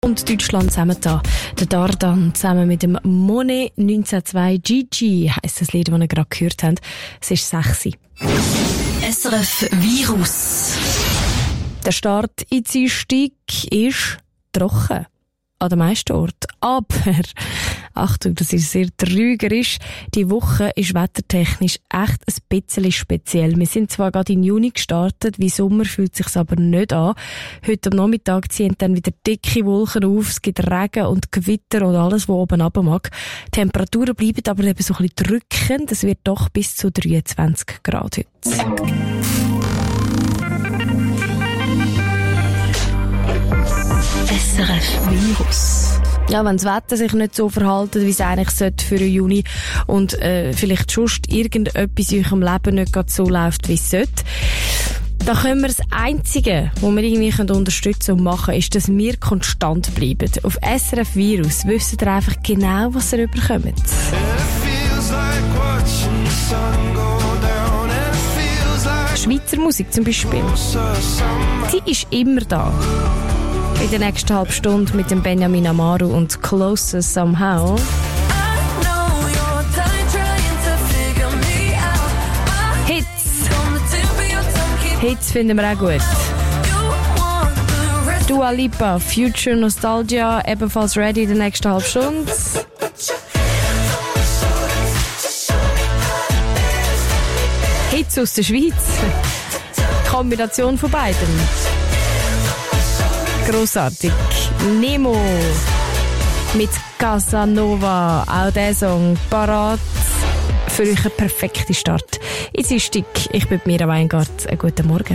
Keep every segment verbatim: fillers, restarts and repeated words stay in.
und Deutschland zusammengetan. Der Dardan zusammen mit dem Monet neunzehnhundertzwei. Gigi heisst das Lied, das ihr gerade gehört habt. Es ist sechs. S R F Virus. Der Start in die Dienstag ist trocken. An den meisten Orten. Aber, Achtung, das ist sehr trügerisch. Die Woche ist wettertechnisch echt ein bisschen speziell. Wir sind zwar gerade im Juni gestartet, wie Sommer fühlt sich's aber nicht an. Heute am Nachmittag ziehen dann wieder dicke Wolken auf, es gibt Regen und Gewitter und alles, was oben runter mag. Die Temperaturen bleiben aber eben so ein bisschen drückend. Es wird doch bis zu dreiundzwanzig Grad heute. S R F Virus. Ja, wenn das Wetter sich nicht so verhält, wie es eigentlich sollte für den Juni und äh, vielleicht sonst irgendetwas in eurem Leben nicht gerade so läuft, wie es sollte, da können wir das Einzige, was wir irgendwie können unterstützen und machen, ist, dass wir konstant bleiben. Auf S R F Virus wisst ihr einfach genau, was ihr überkommt. Schweizer Musik zum Beispiel. Die ist immer da. In der nächsten halben Stunde mit dem Benjamin Amaru und Closer Somehow. Hits. Hits finden wir auch gut. Dua Lipa, Future Nostalgia, ebenfalls ready in der nächsten halben Stunde. Hits aus der Schweiz. Kombination von beiden. Grossartig. Nemo mit Casanova. Auch dieser Song parat für euch einen perfekten Start. Jetzt ist Stick. Ich bin Mira Weingart. Einen guten Morgen.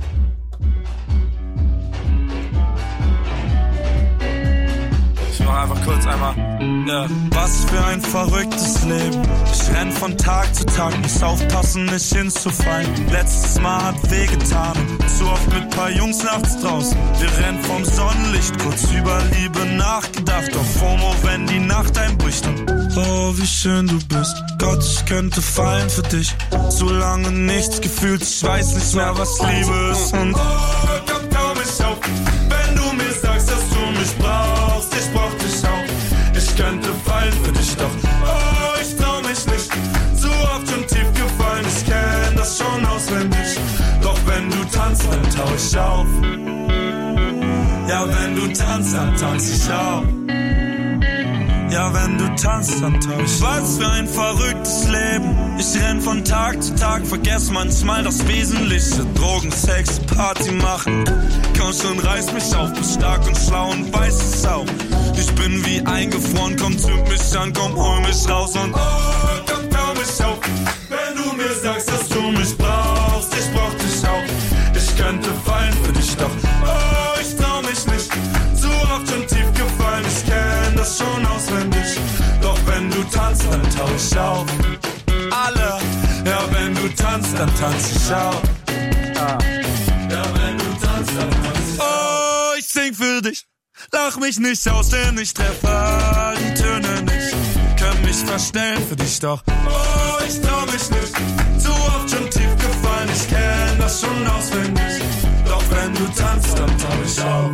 Ich mach einfach kurz einmal. Ja. Was für ein verrücktes Leben. Ich renn von Tag zu Tag, muss aufpassen, nicht hinzufallen. Letztes Mal hat wehgetan, zu oft mit paar Jungs nachts draußen. Wir rennen vom Sonnenlicht, kurz über Liebe nachgedacht. Auf FOMO, wenn die Nacht einbricht. Und oh, wie schön du bist. Gott, ich könnte fallen für dich. Zu lange nichts gefühlt, ich weiß nicht mehr, was Liebe ist. Und oh, komm, komm mich auf, wenn du mir sagst, dass du mich brauchst. Ich brauch dich auch. Ich könnte fallen für dich, doch oh, ich trau mich nicht. Zu oft schon tief gefallen, ich kenn das schon auswendig. Doch wenn du tanzt, dann tau ich auf. Ja, wenn du tanzt, dann tanz ich auf. Ja, wenn du tanzt, dann tau ich. Was für ein verrücktes Leben. Ich renn von Tag zu Tag, vergess manchmal das Wesentliche. Drogen, Sex, Party machen. Komm schon, reiß mich auf, bist stark und schlau und weiß es auch. Ich bin wie eingefroren, komm, zünd mich an, komm, hol mich raus und oh, komm, komm mich auf. Wenn du mir sagst, dass du mich brauchst, ich brauch dich auch. Ich könnte fallen für dich, doch oh, ich trau mich nicht. Zu oft schon tief gefallen, ich kenn das schon auswendig. Doch wenn du tanzt, dann tau ich auf. Alle, ja, wenn du tanzt, dann tanz ich auf. Ja, wenn du tanzt, dann tanz ich auf. Oh, ich sing für dich. Lach mich nicht aus, denn ich treffe die Töne nicht. Kann mich verstellen für dich, doch oh, ich trau mich nicht. Zu oft schon tief gefallen, ich kenn das schon auswendig. Doch wenn du tanzt, dann tau ich auf.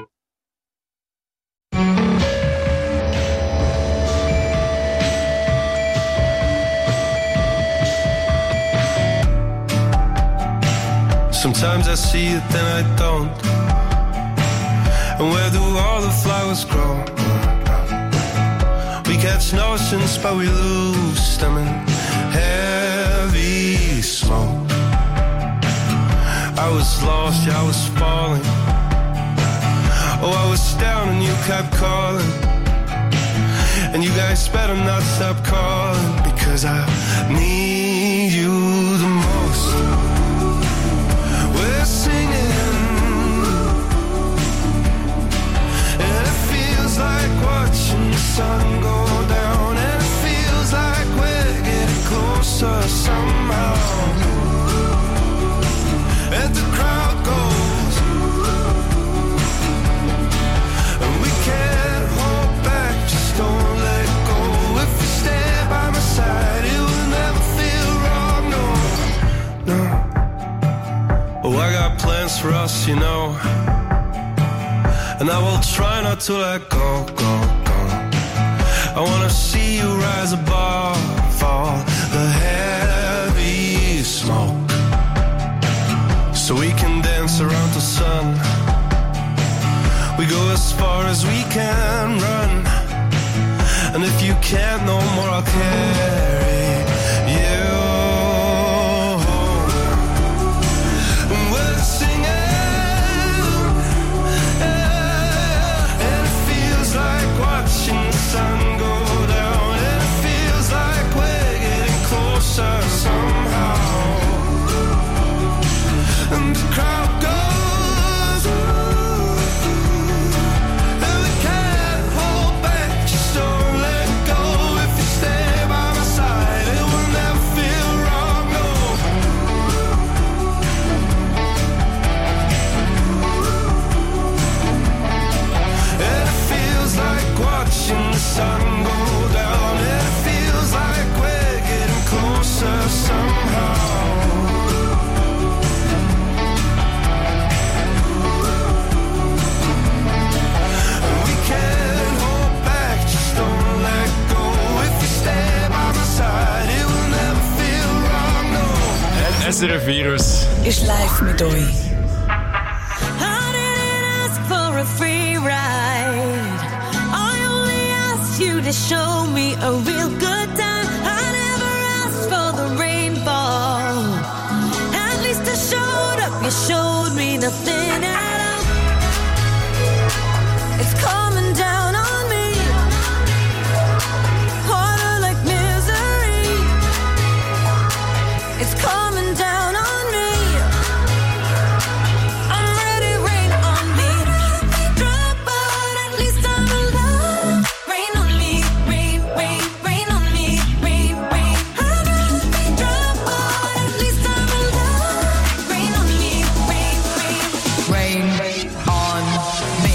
Sometimes I see it, then I don't. And where do all the flowers grow? We catch notions, but we lose them in heavy smoke. I was lost, yeah, I was falling. Oh, I was down and you kept calling. And you guys better not stop calling, because I need you the most. We're singing, like watching the sun go down, and it feels like we're getting closer somehow. And the crowd goes, and we can't hold back, just don't let go. If you stand by my side, it will never feel wrong, no, no. Oh, I got plans for us, you know. and I will try not to let go, go, go. I wanna see you rise above all the heavy smoke, so we can dance around the sun. We go as far as we can run, and if you can't no more, I'll carry you home. And we're singing, yeah, and it feels like watching the sun go down, and it feels like we're getting closer somehow. And the crowd goes, sun go down, it feels like we're getting closer somehow. And we can't hold back, just don't let go. If you stay by my side, it will never feel wrong, no. S R F Virus ist live mit euch. I didn't ask for a free ride. You to show me a real good time. I never asked for the rainfall. At least I showed up. You showed me nothing at all. It's coming down on me, harder like misery. It's coming down on me. I'm ready, rain on me. Drop out, at least I'm alive. Rain on me, rain, rain, rain on me, rain, rain. I'd rather be drop out, at least I'm alive. Rain on me, rain, rain. Rain on me.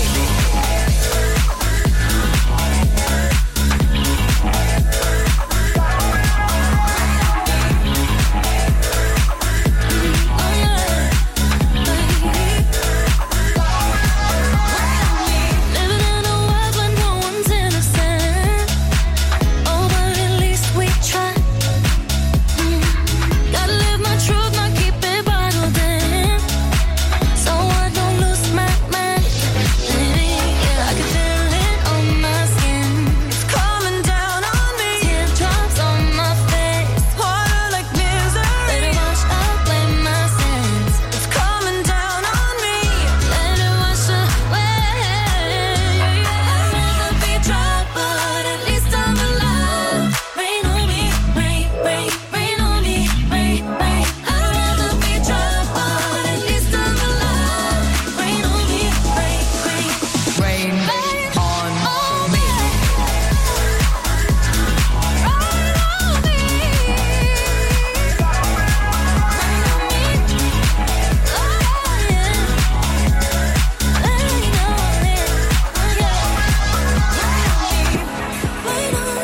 Living in a world where no one's innocent. Oh, but at least we try. Mm. Gotta live my truth, not keep it bottled in, so I don't lose my mind. Yeah, I can feel it on my skin. It's coming down on me. Teardrops on my face, harder like misery. Let it wash away my sins. It's coming down on me. Let it wash away. I'd rather be dry, but at least I'm alive. Rain on me, rain, rain, rain on me, rain, rain. I'd rather be dry, but at least I'm alive. Rain on me, rain, rain, Rain rain on on me. me. Rain on me. Rain on me. Oh, yeah. Rain on me. Oh, yeah. Rain on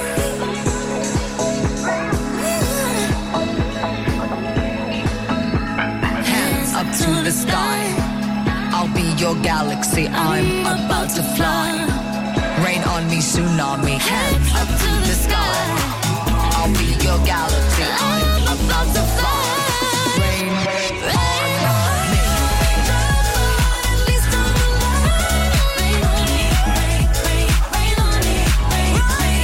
Hands up to the sky. I'll be your galaxy. I'm about to fly. Rain on me, tsunami. Hands up to the sky. I'll be your galaxy. I'm about to fly. Rain on me. At least I'm alive. Rain on me, rain, rain, rain on me, rain, rain.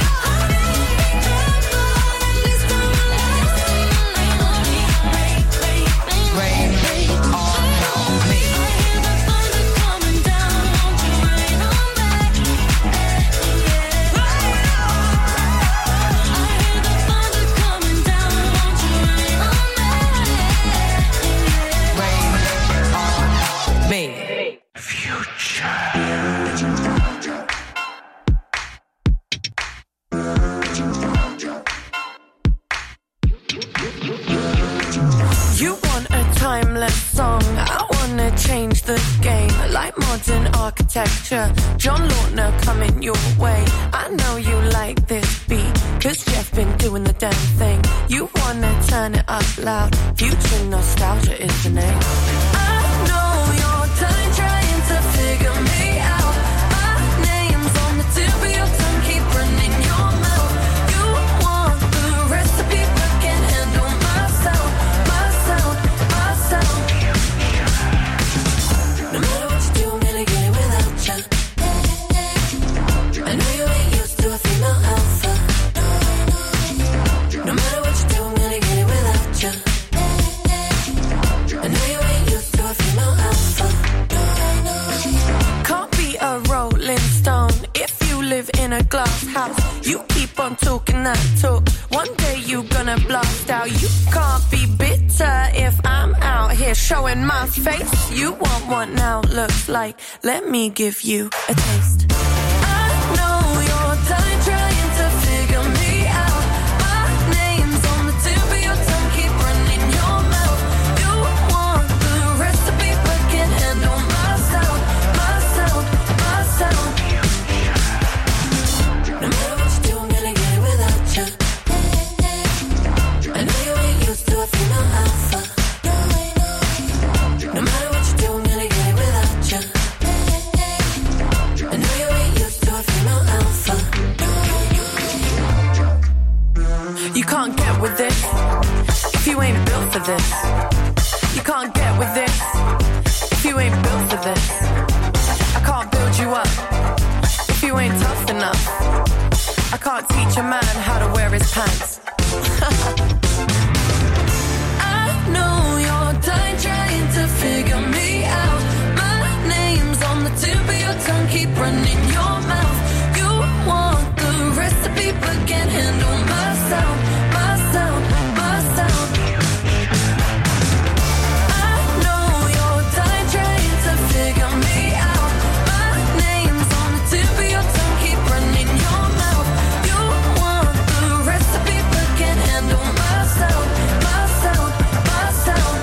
At least I'm alive. Rain on me, rain, rain, rain, Rain on me. I hear the thunder coming down. Won't you rain on me? Yeah. I hear the thunder coming down. Won't you rain on me? Rain on me. You want a timeless song, I wanna change the game. Like modern architecture, John Lautner coming your way. I know you like this beat, cause Jeff been doing the damn thing. You wanna turn it up loud, future nostalgia is the name. I know you're done trying to figure me out. a glass house. You keep on talking that talk. One day you gonna blast out. You can't be bitter if I'm out here showing my face. You want what now looks like. Let me give you a taste. I know you're done trying to figure me out. My name's on the tip of your tongue, keep running your mouth. You want the recipe but can't handle my sound, my sound, my sound. No matter what you do, I'm gonna get it without you. I know you ain't used to a female alpha. No matter what you do, I'm gonna get it without you. I know you ain't used to a female alpha. You can't get with this if you ain't built for this. You can't get with this if you ain't built for this. I can't build you up if you ain't tough enough. I can't teach a man how to wear his pants. I know you're dying trying to figure me out. My name's on the tip of your tongue, keep running your mouth. You want the recipe but can't handle my sound, my sound, my sound. I know you're dying trying to figure me out. My name's on the tip of your tongue, keep running your mouth. You want the recipe but can't handle my sound, my sound, my sound.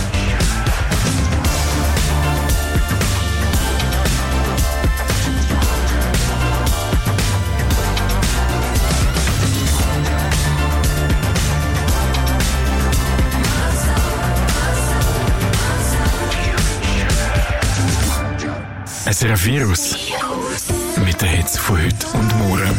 S R F Virus. Mit den Hits von heute und morgen.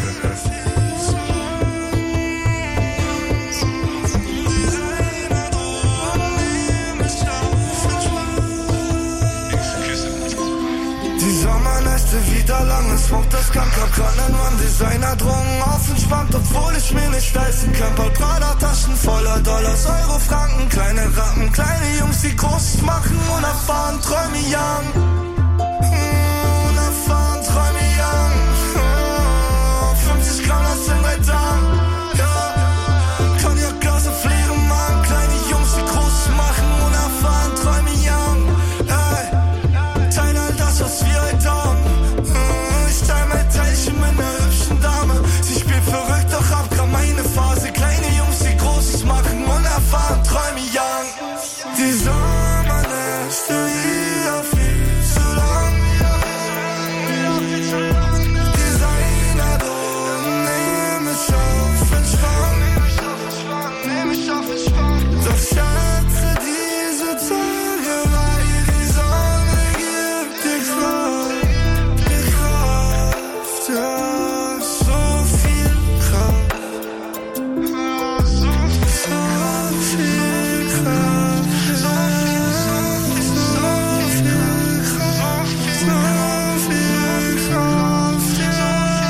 Die Sommernächte wieder lang, es smokt das Krank, hab keinen Mann, Designer Drogen auf entspannt, obwohl ich mir nicht leisten kann. Paul Prada Taschen voller Dollars, Euro, Franken, kleine Rappen, kleine Jungs, die Großes machen, unerfahren, träume young. Unerfahren, träume young. fünfzig Gramm, das sind drei Tagen. Ja, Cognac-Glas auf leerem Magen, kleine Jungs, die Großes machen, unerfahren, träume young. Hey, teil all das, was wir heute haben. Ich teil mein Teilchen mit einer hübschen Dame. Sie spielt verrückt, doch hab grad meine Phase. Kleine Jungs, die Großes machen, unerfahren, träume young. Die Sommernächte wieder viel zu lang. Designer-Drogen nehmen mich auf entspannt. Doch schätze diese Tage, weil die Sonne gibt dir Kraft, dir Kraft, ja, so viel Kraft, so viel Kraft, so viel Kraft, so viel Kraft, ja.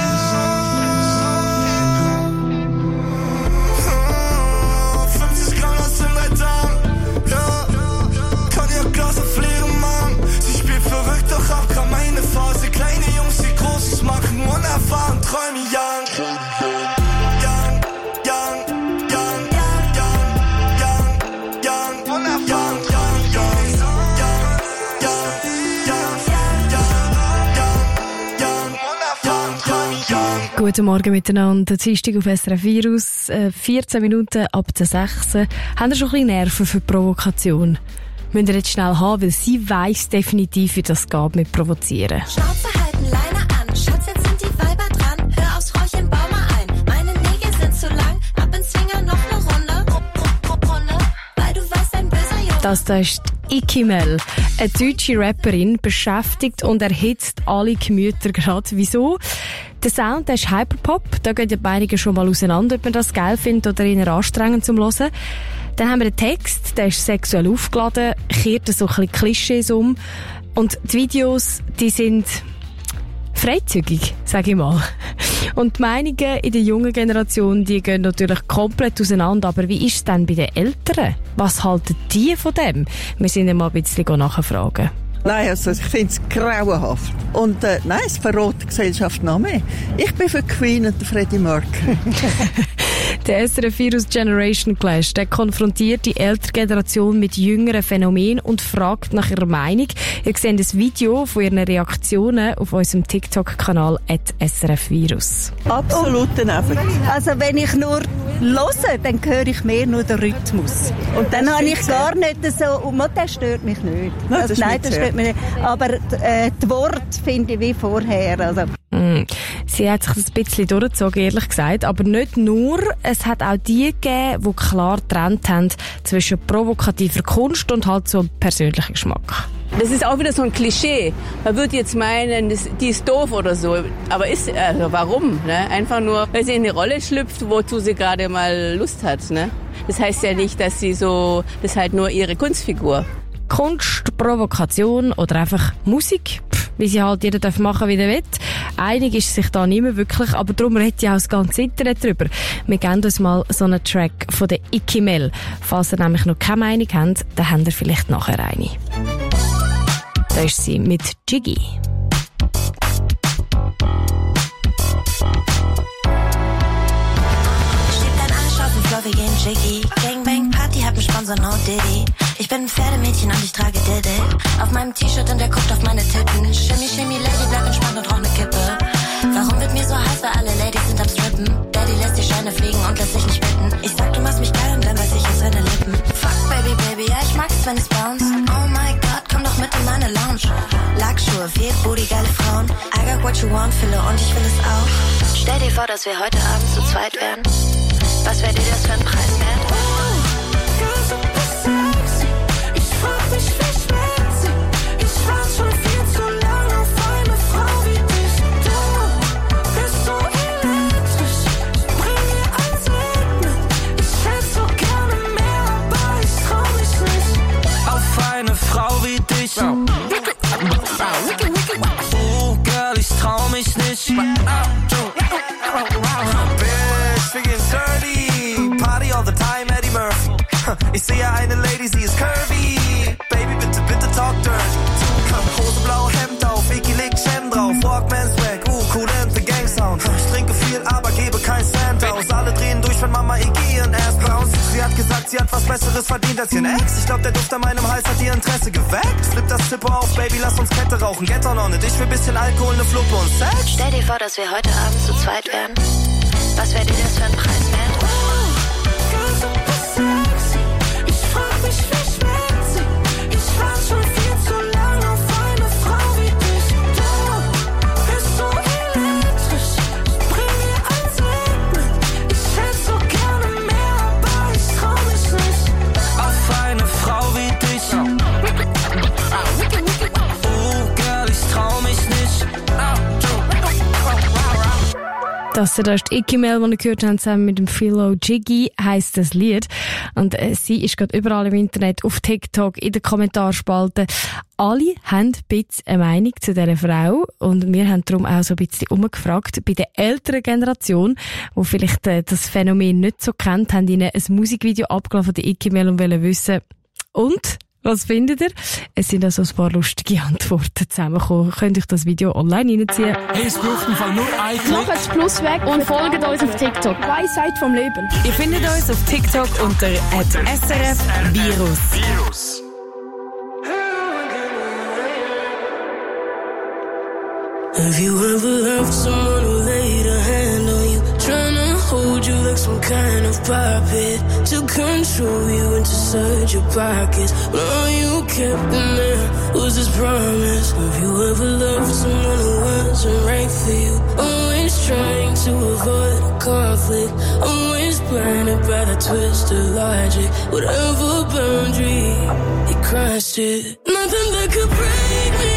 fünfzig Gramm, das sind drei Tagen, ja. Cognac-Glas auf leerem Magen. Sie spielt verrückt, doch hab grad meine Phase. Kleine Jungs, die Großes machen, unerfahren, träume young. Young, young, young, young, young, young, unerfahren, young, young, young, young, young, young, young, unerfahren, träume young. Guten Morgen miteinander. Dienstag auf S R F Virus, äh, vierzehn Minuten ab der sechs. Haben ihr schon ein bisschen Nerven für die Provokation? Müsst ihr jetzt schnell haben, weil sie weiss definitiv, wie das geht mit Provozieren. Schnauze halten, Leine an. Schatz, jetzt sind die Weiber dran. Hör aufs Räuchchen, bau mal ein. Meine Nägel sind zu lang. Ab ins Finger noch ne Runde. Runde. Weil du weißt, ein böser Junge. Das da ist Ikimel, eine deutsche Rapperin, beschäftigt und erhitzt alle Gemüter gerade. Wieso? Der Sound, der ist Hyperpop. Da gehen die beiden schon mal auseinander, ob man das geil findet oder eher anstrengend zum Hören. Dann haben wir den Text, der ist sexuell aufgeladen, kehrt so ein bisschen Klischees um. Und die Videos, die sind freizügig, sage ich mal. Und die Meinungen in der jungen Generation, die gehen natürlich komplett auseinander. Aber wie ist es denn bei den Älteren? Was halten die von dem? Wir sind ja mal ein bisschen nachfragen. Nein, also ich finde es grauenhaft. Und äh, nein, es verrät die Gesellschaft noch mehr. Ich bin für Queen und Freddie Mercury. Der S R F Virus Generation Clash, der konfrontiert die ältere Generation mit jüngeren Phänomenen und fragt nach ihrer Meinung. Ihr seht ein Video von ihren Reaktionen auf unserem TikTok-Kanal at S R F Virus. Absoluten Effekt. Also wenn ich nur höre, dann höre ich mehr nur den Rhythmus. Und dann habe ich gar nicht so, und das stört mich nicht. Nein, also, das, nein, das stört mich nicht. Aber äh, die Worte finde ich wie vorher. Also. Mm. Sie hat sich das ein bisschen durchgezogen, ehrlich gesagt. Aber nicht nur, es hat auch die gegeben, die klar getrennt haben zwischen provokativer Kunst und halt so persönlichem Geschmack. Das ist auch wieder so ein Klischee. Man würde jetzt meinen, das, die ist doof oder so. Aber ist, also warum? Ne? Einfach nur, weil sie in eine Rolle schlüpft, wozu sie gerade mal Lust hat. Ne? Das heißt ja nicht, dass sie so, das ist halt nur ihre Kunstfigur. Kunst, Provokation oder einfach Musik, pff, wie sie halt jeder darf machen, wie er will. Einig ist sich da nicht mehr wirklich, aber darum redet ja auch das ganze Internet drüber. Wir geben uns mal so einen Track von der Icky Mel. Falls ihr nämlich noch keine Meinung habt, dann habt ihr vielleicht nachher eine. Da ist sie mit Jiggy. Steht dein Arsch auf dem Floor, wir gehen Jiggy. Gangbang Party, hab einen Sponsor, no Diddy. Ich bin ein Pferdemädchen und ich trage Diddy. Auf meinem T-Shirt und der guckt auf meine Titten. Shimmy, shimmy, Lady, bleib entspannt und rauch ne Kippe. Warum wird mir so heiß, weil alle Ladies sind am Strippen? Daddy lässt die Scheine fliegen und lässt sich nicht bitten. Ich sag, du machst mich geil und dann weiß ich aus seine Lippen. Fuck, Baby, Baby, ja, ich mag's, wenn es bounce. Oh my God, komm doch mit in meine Lounge. Lackschuhe, viel Booty, geile Frauen. I got what you want, Fille, und ich will es auch. Stell dir vor, dass wir heute Abend zu zweit wären. Was wär dir das für ein Preis wert? Oh, Girl, ich trau mich nicht. Bitch, wir gehen dirty. Party all the time, Eddie Murphy. Ich sehe eine Lady, sie ist curvy. Baby, bitte, bitte talk dirty. Hose, blau, Hemd auf, Vicky legt Chem drauf. Walkman Swag, uh, cool and the Gang Sound. Ich trinke viel, aber gebe kein Cent aus. Alle drehen durch, wenn Mama Iggy ihren Ass bounce. Sie hat gesagt, sie hat was Besseres verdient als ihren Ex. Ich glaub, der Duft an meinem Hals hat ihr Interesse geweckt. Flip das Zipper auf, Baby, lass uns Kette rauchen. Get on on it, ich will bisschen Alkohol, ne Fluppe und Sex. Stell dir vor, dass wir heute Abend zu zweit wären. Was wäre dir das für ein Preis wert? Ich frag mich, wie schmeckt sie? Ich warte schon viel zu lang auf eine Frau wie dich. Du bist so elektrisch, ich bring dir ans Leben. Ich hätt so gerne mehr, aber ich trau mich nicht. Auf eine Frau wie dich. Oh, Girl, ich trau mich nicht. Das ist die Icky Mel, die wir gehört haben, zusammen mit dem Philo Jiggy, heisst das Lied. Und äh, sie ist gerade überall im Internet, auf TikTok, in den Kommentarspalten. Alle haben ein bisschen eine Meinung zu dieser Frau. Und wir haben darum auch so ein bisschen umgefragt. Bei der älteren Generation, die vielleicht äh, das Phänomen nicht so kennt, haben ihnen ein Musikvideo abgeladen von der Icky Mel und wollen wissen, und? Was findet ihr? Es sind also ein paar lustige Antworten zusammengekommen. Könnt euch das Video online reinziehen. Hey, es braucht im Fall nur ein Klick. Macht das Plus weg und folgt uns auf TikTok. Weisheit vom Leben. Ihr findet uns auf TikTok unter at S R F Virus. Have you ever loved someone who laid a hand on you, trying to hold you like some kind of puppet, to control you and to search your pockets, but all you kept in there was this promise? Have you ever loved someone who wasn't right for you, always trying to avoid a conflict, always blinded by the twisted logic, whatever boundary you crossed it, nothing that could break me.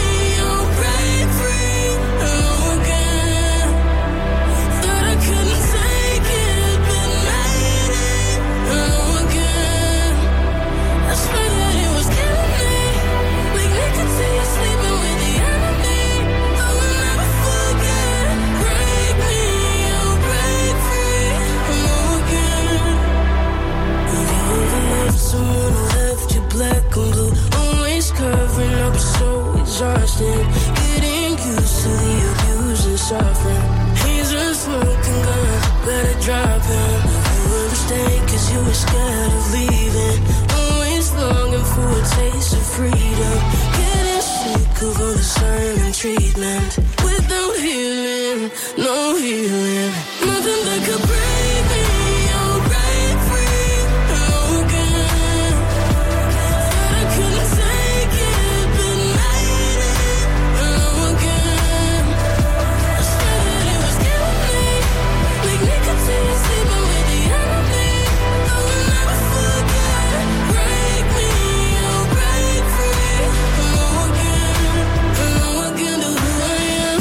Someone who left you black and blue, always covering up so taste of freedom. Getting sick of all the silent treatment. Without healing, no healing. Nothing that could break me, I'll break free again. Said I couldn't take it, but made it again. I said that it was killing me, like nicotine sleeping with the enemy. I will never forget. Break me, I'll break free again. I know I can do who I am.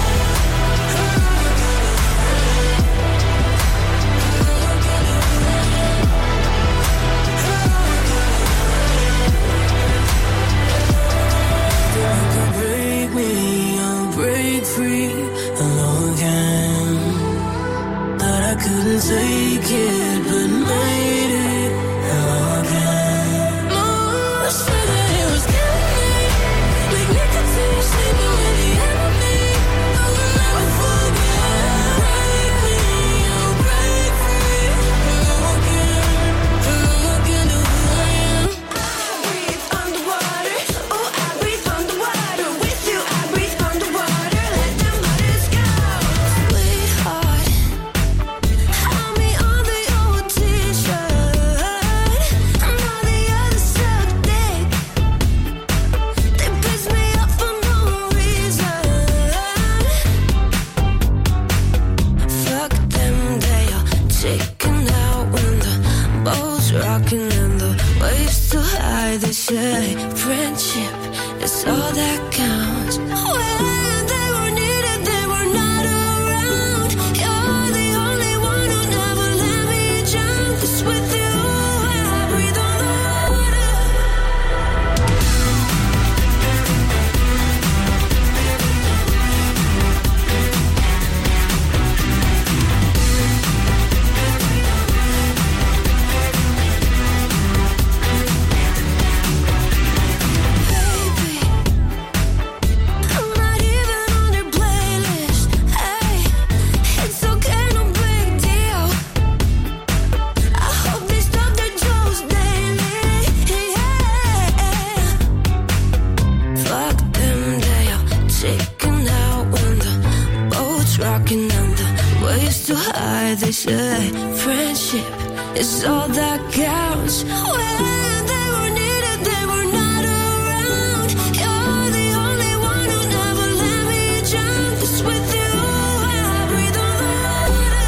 Break me, I'll break free again. Thought I couldn't take it, but made it again. No, I swear that it was killing me, like nicotine sleeping with the enemy. I will never forget. Break me, I'll break free again. I know I can do who I am. I breathe underwater. Oh, I breathe underwater. With you, I breathe underwater. Let them waters go. Sweetheart, hand me on the old t-shirt. And all the others suck dick. They piss me up for no reason. Fuck them, they are checking out when the boat's rocking and the waves too high. They say friendship is all that counts. When they were needed, they were not around. You're the only one who never let me drown. 'Cause with you, I breathe on the water. Baby, I'm not even on your playlist. Hey, it's okay, no big deal. I hope they stop their jokes daily. Yeah. Fuck them, they are checking out when the boat's rocking and the waves too high. They say friendship is all that counts. When they were needed, they were not around. You're the only one who never let me drown. 'Cause with you, I breathe on the water.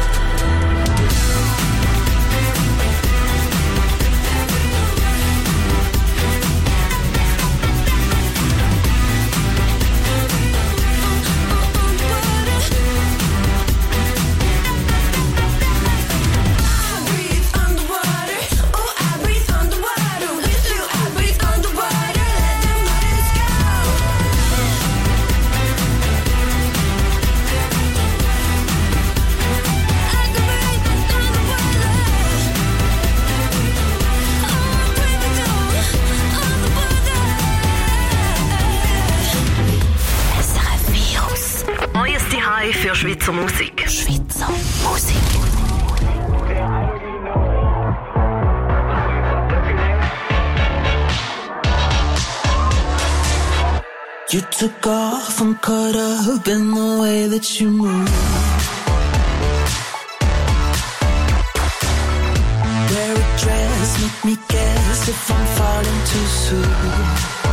I breathe underwater. Oh, I breathe underwater. With you, I breathe underwater. Let them waters go. I can breathe underwater. Oh, breathe underwater. S R F Virus. Neues Zuhause für Schweizer Musik. Schweizer Musik. You took off, I'm caught up in the way that you move. Wear a dress, make me guess if I'm falling too soon.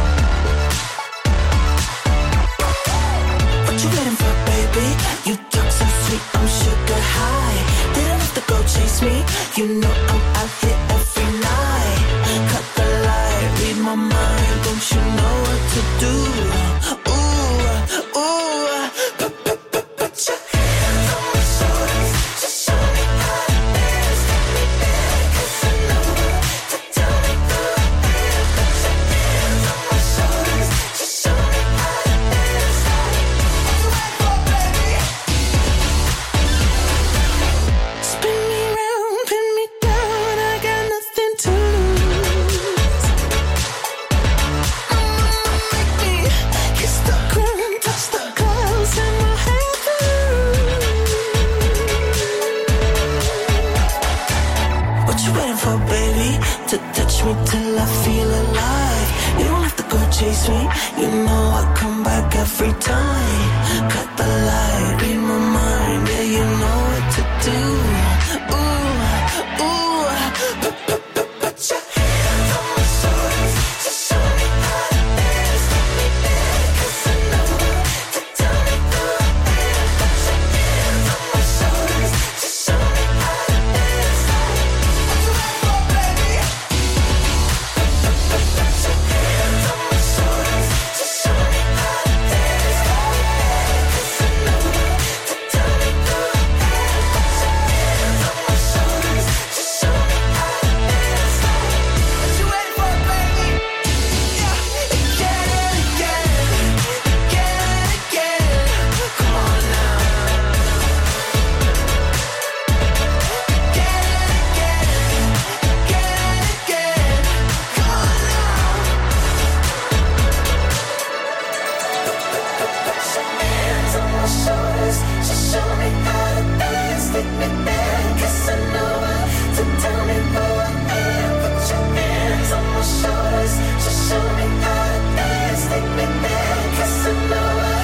What you waiting for, baby? You talk so sweet, I'm sugar high. Didn't have to go chase me, you know I'm out here every night. Cut the light, read my mind, don't you know what to do? Ooh, ooh, put, put, put, put your hands on my shoulders. Just show me how to dance. Take me back, 'cause I know to tell me who I am. Put your hands on my shoulders. Just show me how to dance. What you waiting for, baby? Spin me round, pin me down. I got nothing to lose. Make me kiss the ground, touch the clouds in my heaven. What you waiting for, baby? To touch me till I feel alive. come back every time. Cut the light, read my mind, yeah, you know what to do. Ooh, ooh, put, put, put, put your hands on my shoulders, just show me how to dance. Let me dance, 'cause I know what to tell me who I am. Put your hands on my shoulders, just show me how to dance. What you waiting for, baby? Put, put, put, put your hands on my shoulders, just show me how to dance. Let me dance, 'cause I know what to tell me who I am. Put your hands on my shoulders, just show me how to dance. What you waiting for, baby? Yeah, again, again, again, again. Come on now. Again, again, again, again. Come on now. Put your hands on my shoulders, just show me how to dance. Take me there, 'cause I know what to tell me who I am. Put your hands on my shoulders, just show me how to dance. Take me there, 'cause I know what.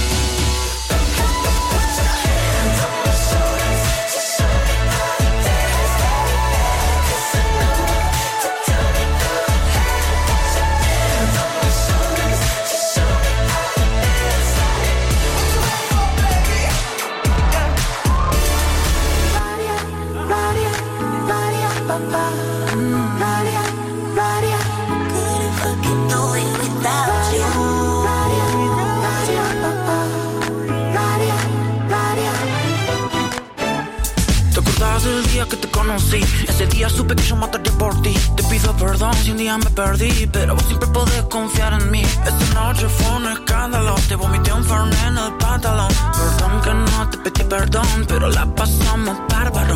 Put your hands on my shoulders, just show me how to dance. Take me there, 'cause I know what to tell me who I am. Put your hands on my shoulders, just show me how to dance. What you waiting for, baby? Radia, radia, radia, papa. Radia, radia, couldn't fucking do it without you. Radia, radia, papa. Radia, radia. ¿Te acordás del día que te conocí? Ese día supe que yo mataría por ti. Te pido perdón si un día me perdí, pero vos siempre podés confiar en mí. Esta noche fue un escándalo, te vomité un fernet en el pantalón. Perdón que no te pedí perdón, pero la pasamos bárbaro.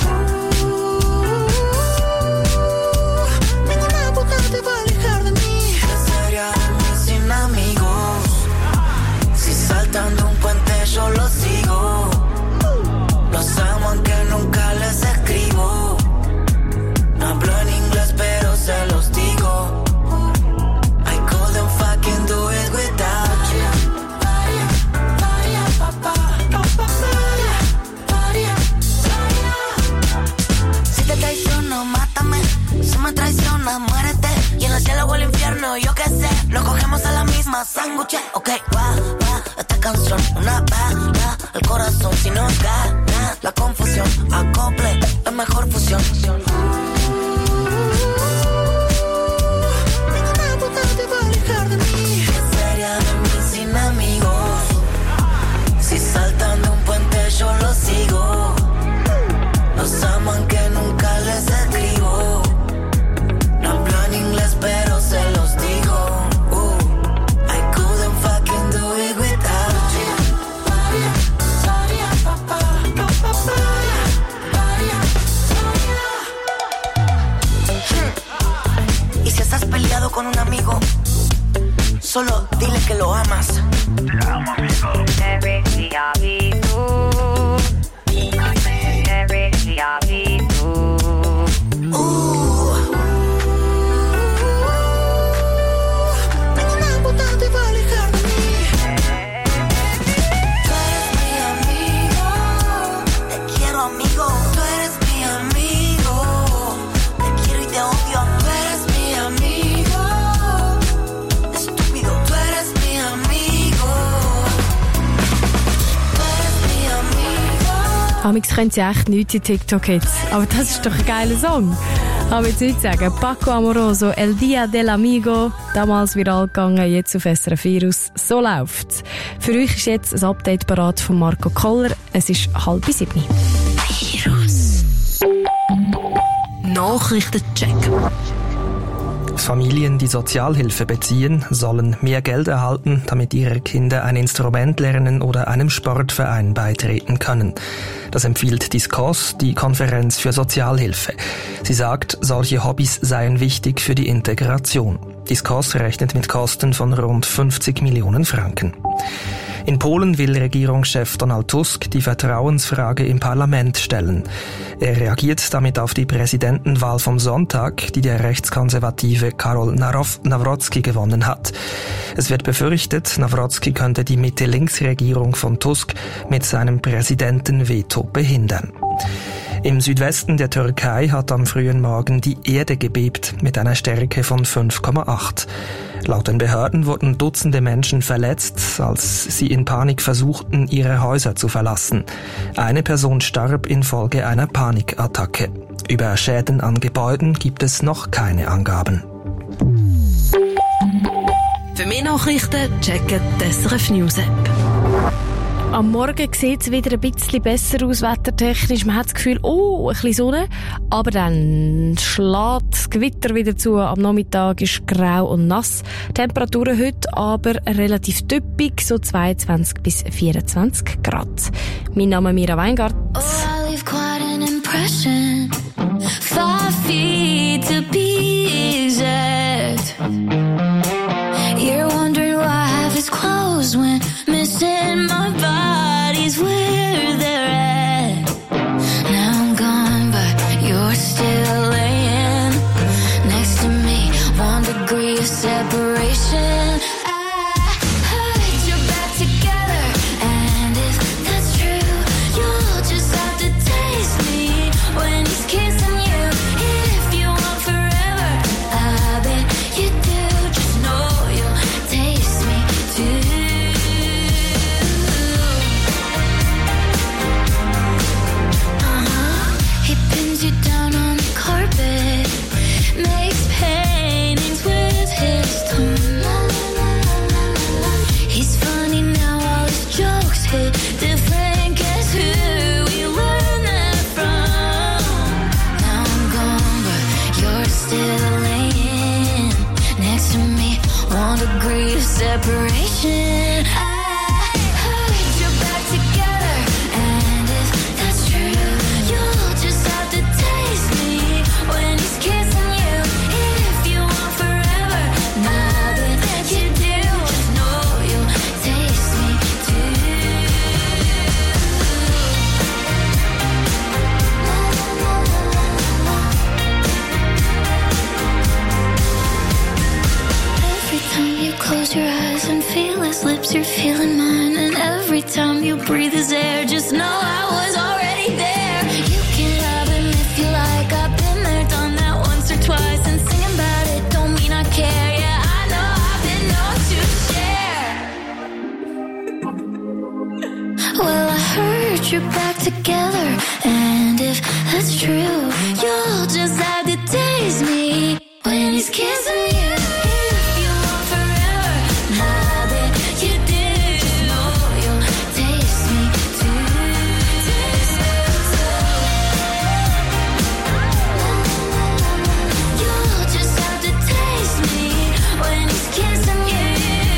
Ninguna puta te va a alejar de mí. ¿Qué sería de mí sin amigos? Si saltan de un puente yo los sigo. Los amo aunque nunca les escribo. No hablo en inglés pero se los digo. I couldn't fucking do it without you. Varia, varia, papá, papá, varia, varia, varia. Si te traiciono, mátame. Si me traiciona, muérete. Y en el cielo o el infierno, yo qué sé. Lo cogemos a la misma sándwich. Ok, va, va, esta canción, una bala al corazón. Si nos gana la confusión, acople, la mejor fusión. Ninguna puta te va a alejar de mí. ¿Qué sería de mí sin amigos? Si saltan de un puente yo los sigo. Los amo aunque nunca les escribo. No hablo en inglés pero se los digo. Uh, I couldn't fucking do it without you. Varia, varia, papá, papá, varia, varia, varia. Hmm. Y si estás peleado con un amigo, solo dile que lo amas. Te amo, amigo. Every día vi tú. Every día vi tú. Uh. Ninguna puta te va a alejar de mí. Tú eres mi amigo. Te quiero, amigo. Tú eres mi amigo. Te quiero y te odio. Tú eres mi amigo. Estúpido. Tú eres mi amigo. Tú eres mi amigo. Amix können sie echt nichts in TikTok jetzt. Aber das ist doch ein geiler Song. Aber jetzt nicht sagen. Paco Amoroso, El Dia del Amigo. Damals viral gegangen, jetzt auf S R F Virus. So läuft's. Für euch ist jetzt ein Update parat von Marco Koller. Es ist halb sieben. Virus. Nachrichtencheck. Familien, die Sozialhilfe beziehen, sollen mehr Geld erhalten, damit ihre Kinder ein Instrument lernen oder einem Sportverein beitreten können. Das empfiehlt die S K O S, die Konferenz für Sozialhilfe. Sie sagt, solche Hobbys seien wichtig für die Integration. Die S K O S rechnet mit Kosten von rund fünfzig Millionen Franken. In Polen will Regierungschef Donald Tusk die Vertrauensfrage im Parlament stellen. Er reagiert damit auf die Präsidentenwahl vom Sonntag, die der rechtskonservative Karol Nawrocki gewonnen hat. Es wird befürchtet, Nawrocki könnte die Mitte-Links-Regierung von Tusk mit seinem Präsidentenveto behindern. Im Südwesten der Türkei hat am frühen Morgen die Erde gebebt mit einer Stärke von fünf Komma acht. Laut den Behörden wurden Dutzende Menschen verletzt, als sie in Panik versuchten, ihre Häuser zu verlassen. Eine Person starb infolge einer Panikattacke. Über Schäden an Gebäuden gibt es noch keine Angaben. Für mehr Nachrichten checken die S R F News App. Am Morgen sieht es wieder ein bisschen besser aus, wettertechnisch. Man hat das Gefühl, oh, ein bisschen Sonne. Aber dann schlägt das Gewitter wieder zu. Am Nachmittag ist grau und nass. Temperaturen heute aber relativ typisch, so zweiundzwanzig bis vierundzwanzig Grad. Mein Name ist Mira Weingart. Oh, I leave quite an impression. Five feet to be exact. You're wondering why I have his clothes when missing my body's where they're at. Now I'm gone, but you're still laying next to me. One degree of separation. I heard you're back together, and if that's true, you'll just have to taste me when he's kissing you. If you want forever, I bet you do. Just know you'll taste me too. You down on the carpet, makes paintings with his tongue. He's funny now, all his jokes hit different. Guess who we learned that from? Now I'm gone, but you're still laying next to me. One degree of separation. I heard you're back together, and if that's true, you'll just have to taste me when he's kissing you. If you want forever, I bet you do. Just know you'll taste me too. Every time you close your eyes and feel his lips, you're feeling mine. And every time you breathe his air, just know I was already there. You can love him if you like. I've been there, done that once or twice. And singing about it don't mean I care. Yeah, I know I've been known to share. Well, I heard you're back together, and if that's true, you'll just have to taste me when he's kissing you. If you want forever, I bet you do. Just know you'll taste me too. Taste me too. You'll just have to taste me when he's kissing you.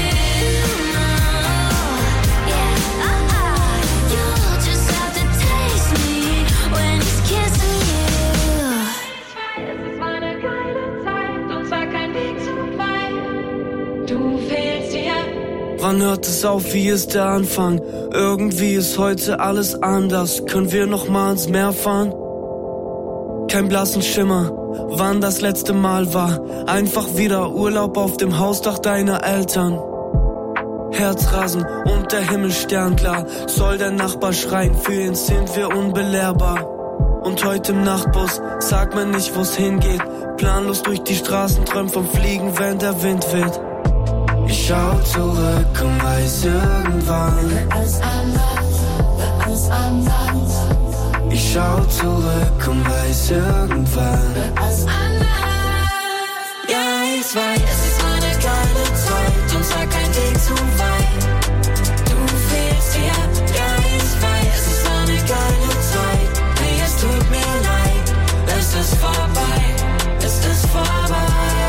Yeah, uh-uh. You'll just have to taste me when he's kissing you. Es ist meine geile Zeit und zwar kein Weg zu weit. Du fehlst dir. Wann hört es auf, wie ist der Anfang? Irgendwie ist heute alles anders. Können wir noch mal ins Meer fahren? Kein blassen Schimmer, wann das letzte Mal war. Einfach wieder Urlaub auf dem Hausdach deiner Eltern. Herzrasen und der Himmel sternklar. Soll der Nachbar schreien, für ihn sind wir unbelehrbar. Und heute im Nachtbus sagt man nicht, wo's hingeht. Planlos durch die Straßen, träumt vom Fliegen, wenn der Wind weht. Ich schau zurück und weiß irgendwann, alles anders, alles anders. Ich schau zurück und weiß irgendwann, alles anders. Ja, ich weiß, es ist meine geile Zeit und zwar kein Weg zu weit. Du fehlst dir, ja, ich weiß, es ist eine geile Zeit. Nee, es tut mir leid, es ist vorbei, es ist vorbei,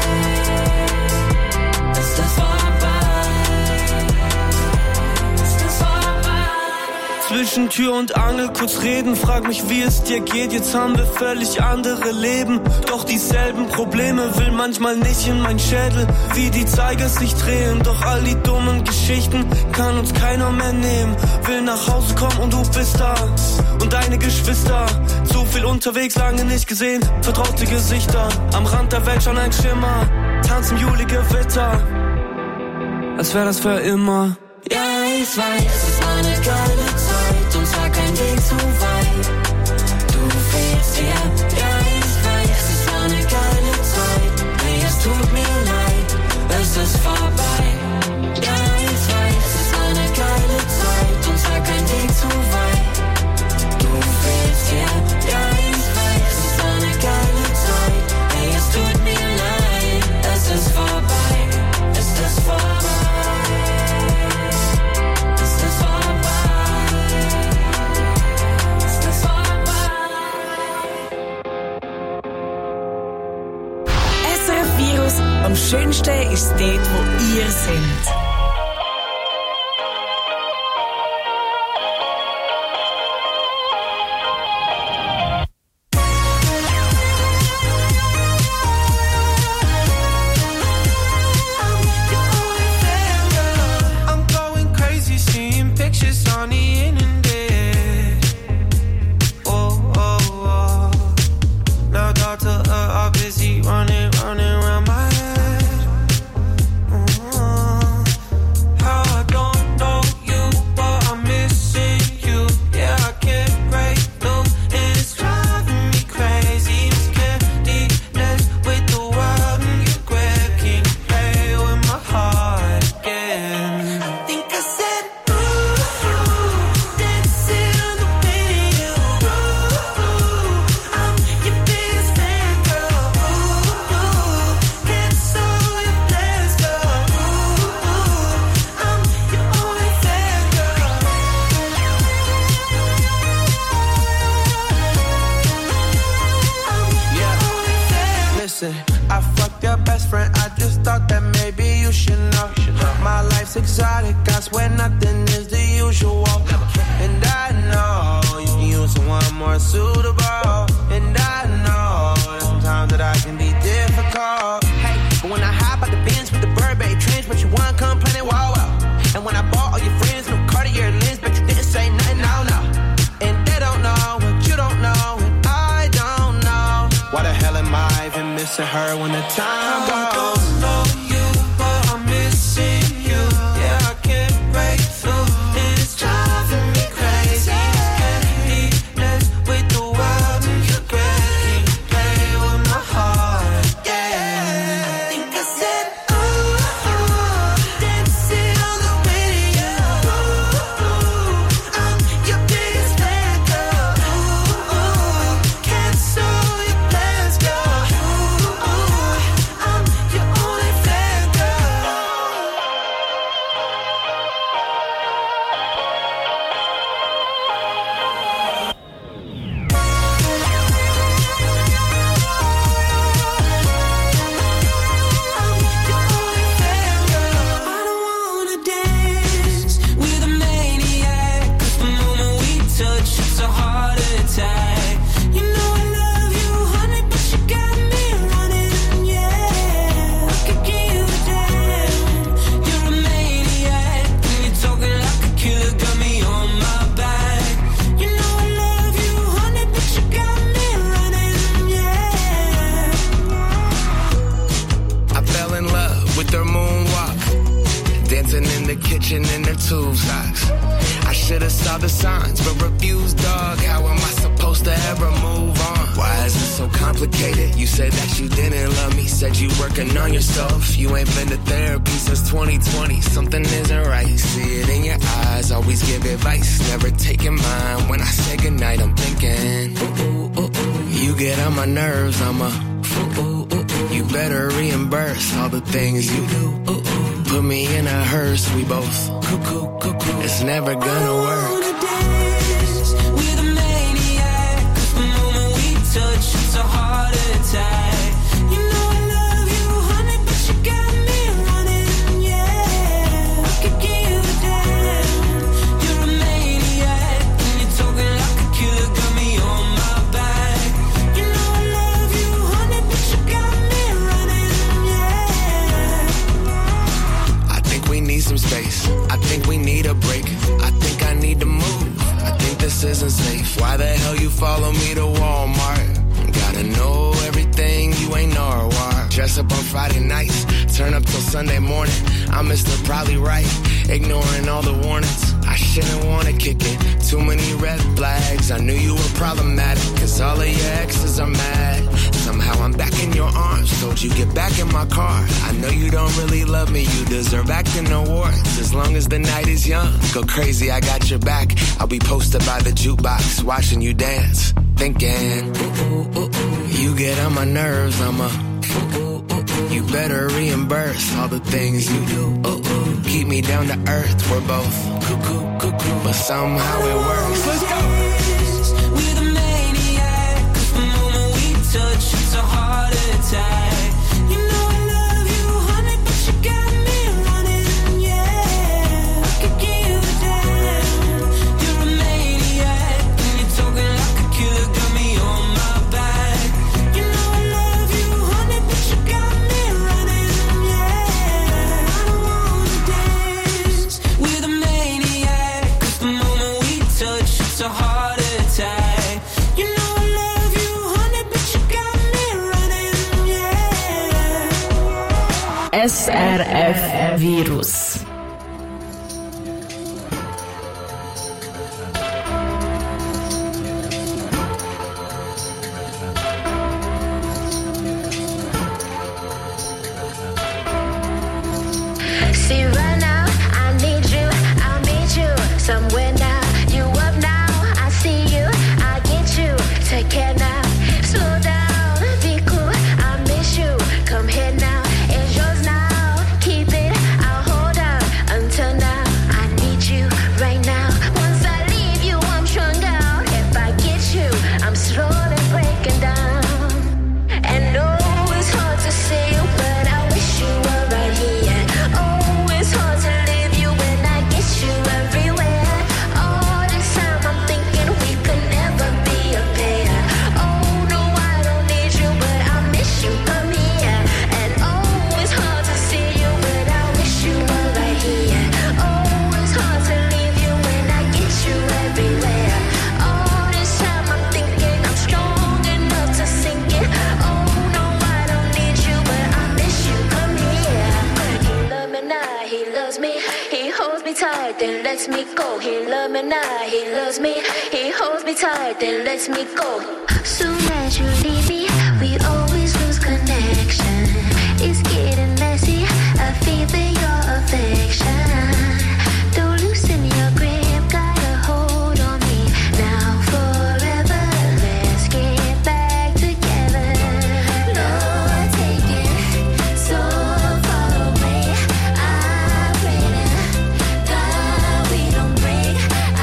es ist vorbei. zwischen Tür und Angel kurz reden. Frag mich, wie es dir geht, jetzt haben wir völlig andere Leben. Doch dieselben Probleme will manchmal nicht in mein Schädel. Wie die Zeiger sich drehen, doch all die dummen Geschichten kann uns keiner mehr nehmen. Will nach Hause kommen und du bist da. Und deine Geschwister, zu viel unterwegs, lange nicht gesehen. Vertraute Gesichter, am Rand der Welt schon ein Schimmer. Tanz im Juli-Gewitter, als wär das für immer. Ja, ich weiß, es war eine geile Zeit und zwar kein Weg zu weit. Du fehlst dir, ja, ich weiß, es war eine geile Zeit. Nee, es tut mir leid, es ist vorbei. Ja, ich weiß, es war eine geile Zeit und zwar kein Weg zu weit. Du fehlst dir, ja, ich weiß, es war eine geile Zeit. Nee, es tut mir leid, es ist vorbei, es ist vorbei. Am schönsten ist es dort, wo ihr seid. I'm going crazy, seeing pictures on the internet. Oh, oh, oh. Now daughter are busy running, running around my head. I fucked your best friend, I just thought that maybe you should know. My life's exotic, I swear nothing is the usual. And I know you can use someone more suitable. And I know there's sometimes that I can be difficult. Hey, but when I hop out the Benz with the Burberry trench, but you weren't complaining, wow, wow. And when I bought all your friends new Cartier lens, but you didn't say nothing, no, no. And they don't know what you don't know, and I don't know. Why the hell am I even missing her when the time goes? I don't know you, but I'm missing you. Yeah, I can't break through. It's driving me crazy. Can't be less with the world and you keep play with my heart. Yeah, I think I said ooh, ooh, dancing on the radio. Ooh, ooh, I'm your biggest fan, girl. Ooh, ooh, cancel your plans, girl. Ooh, ooh, I'm your only fan, girl. I don't wanna dance with a maniac, 'cause the moment we touch, it's a heart attack. You know I love you, honey, but you got me running, yeah. I could give a damn. You're a maniac, and you're talking like a killer, got me on my back. You know I love you, honey, but you got me running, yeah. I fell in love with their moonwalk, dancing in the kitchen in their tube socks. I should've saw the signs, but refused, dog. How am I supposed to ever move on? Why is it so complicated? You said that you didn't love me, said you working on yourself. You ain't been to therapy since twenty twenty. Something isn't right, see it in your eyes. Always give advice, never taking mine. When I say goodnight, I'm thinking, ooh, ooh, ooh, ooh. You get on my nerves, I'm a ooh, ooh, ooh, ooh. You better reimburse all the things you do. Ooh, ooh. Put me in a hearse, we both cuckoo, cuckoo. It's never gonna work. Dance with a maniac, 'cause the moment we touch, it's a heart attack. You know I love you, honey, but you got me running, yeah. I could give a damn. You're a maniac, and wasn't safe. Why the hell you follow me to Walmart? Gotta know everything, you ain't Narwhal. Dress up on Friday nights, turn up till Sunday morning. I'm Mister Probably Right, ignoring all the warnings. I shouldn't wanna kick it, too many red flags. I knew you were problematic, cause all of your exes are mad. Somehow I'm back in your arms, told you get back in my car. I know you don't really love me, you deserve acting awards. As long as the night is young, go crazy, I got your back. I'll be posted by the jukebox, watching you dance. Thinking, ooh, ooh, ooh, ooh. You get on my nerves, I'm a ooh, ooh, ooh, ooh. You better reimburse all the things you do. Ooh, ooh. Keep me down to earth, we're both cuckoo, cuckoo, but somehow it works. Let's go! We're the maniac, 'cause the moment we touch, it's a heart attack. You know I love you, honey, but you got me running, yeah. I could give a damn. You're a maniac, and you're talking like a killer, got me on my back. You know I love you, honey, but you got me running, yeah. I don't wanna dance. We're the maniac, 'cause the moment we touch, it's a heart attack. You know I love you, honey, but you got me running, yeah. S R F Virus. See right now, I need you, I'll meet you somewhere now. You up now, I see you, I get you. Take care now, slow down, be cool, I miss you. Come here now, it's yours now. Keep it, I'll hold on until now. I need you right now. Once I leave you, I'm strung out. If I get you, I'm slowly breaking down. And no, it's hard to see you, but I wish you were right here. Oh, it's hard to leave you when I get you everywhere. All this time I'm thinking we could never be a pair. Oh, no, I don't need you, but I miss you, come here. And oh, it's hard to see you, but I wish you were right here. Oh, it's hard to leave you when I get you everywhere. All this time I'm thinking I'm strong enough to sink it. Oh, no, I don't need you, but I miss you, come here. He love me now, he loves me. He holds me tight, then lets me go. He love me now, he loves me. He holds me tight, then lets me go. Soon as you leave me, we always lose connection. It's getting messy, I feel for your affection. Don't loosen your grip, got a hold on me. Now forever, let's get back together. Lord, take it so far away. I pray to God we don't break.